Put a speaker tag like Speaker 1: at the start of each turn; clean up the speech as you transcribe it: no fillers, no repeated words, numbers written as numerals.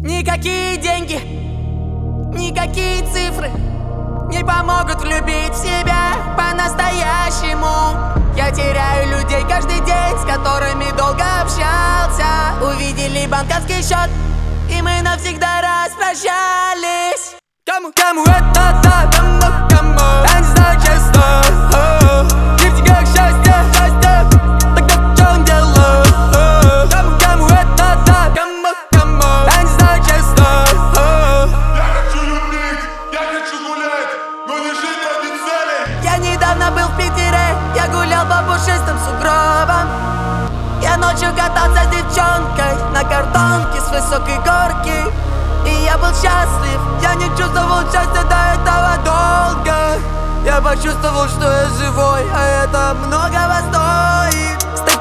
Speaker 1: Никакие деньги, никакие цифры не помогут влюбить в себя по-настоящему. Я теряю людей каждый день, с которыми долго общался. Увидели банковский счет, и мы навсегда распрощались. Кому это так? Я не знаю, честно. Не в деньгах счастье, тогда в чем дело? Кому это так? Я не знаю, честно.
Speaker 2: Я хочу любить, я хочу гулять, но не жить ради цели.
Speaker 1: Я недавно был в Питере, я гулял по пушистым сугробам. Я ночью катался с девчонкой на картонке с высокой горки. И я был счастлив, я не чувствовал счастья до этого долго. Я почувствовал, что я живой, а это многого стоит.